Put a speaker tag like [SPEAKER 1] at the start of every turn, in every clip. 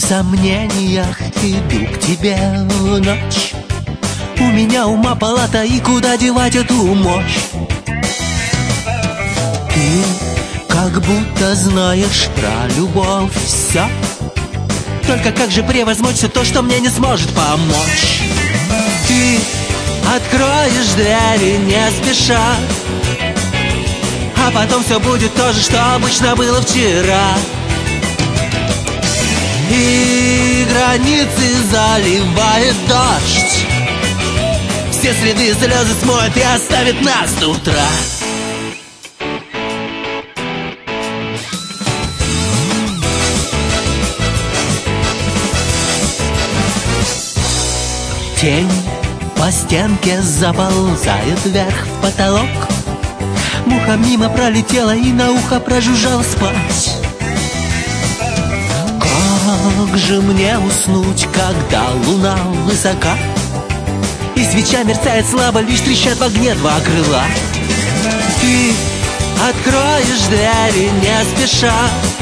[SPEAKER 1] сомнениях иду к тебе в ночь. У меня ума палата, и куда девать эту мощь? Ты как будто знаешь про любовь все. Только как же превозмочь все то, что мне не сможет помочь? Ты откроешь двери не спеша, а потом все будет то же, что обычно было вчера. И границы заливает дождь, все следы слезы смоет и оставит нас до утра. Тень по стенке заползает вверх в потолок. Муха мимо пролетела и на ухо прожужжала спать. Как же мне уснуть, когда луна высока, и свеча мерцает слабо, лишь трещат в огне два крыла. Ты откроешь двери не спеша,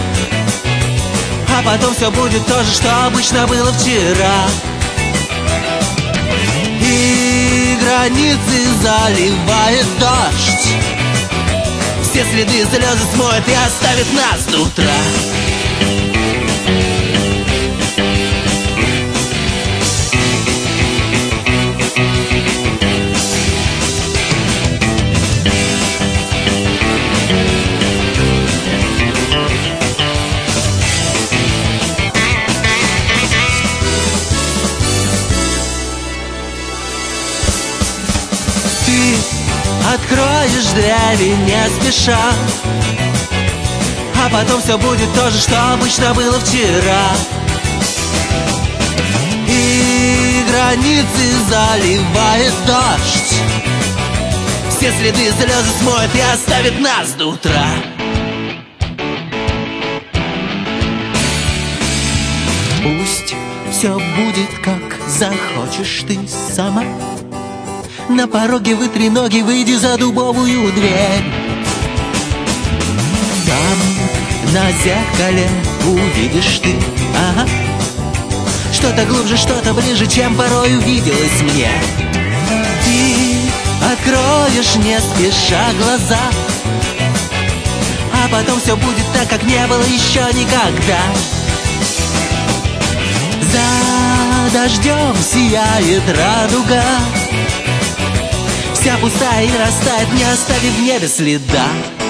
[SPEAKER 1] а потом все будет то же, что обычно было вчера. И границы заливает дождь, все следы слезы смоет и оставит нас до утра. Ты откроешь двери не спеша, а потом все будет то же, что обычно было вчера. И границы заливает дождь, все следы слезы смоет и оставит нас до утра. Пусть все будет, как захочешь ты сама. На пороге вытри ноги, выйди за дубовую дверь. Там на зеркале увидишь ты, ага, что-то глубже, что-то ближе, чем порой увиделось мне. Ты откроешь не спеша глаза, а потом все будет так, как не было еще никогда. За дождем сияет радуга, вся пустая и растает, не оставив в небе следа.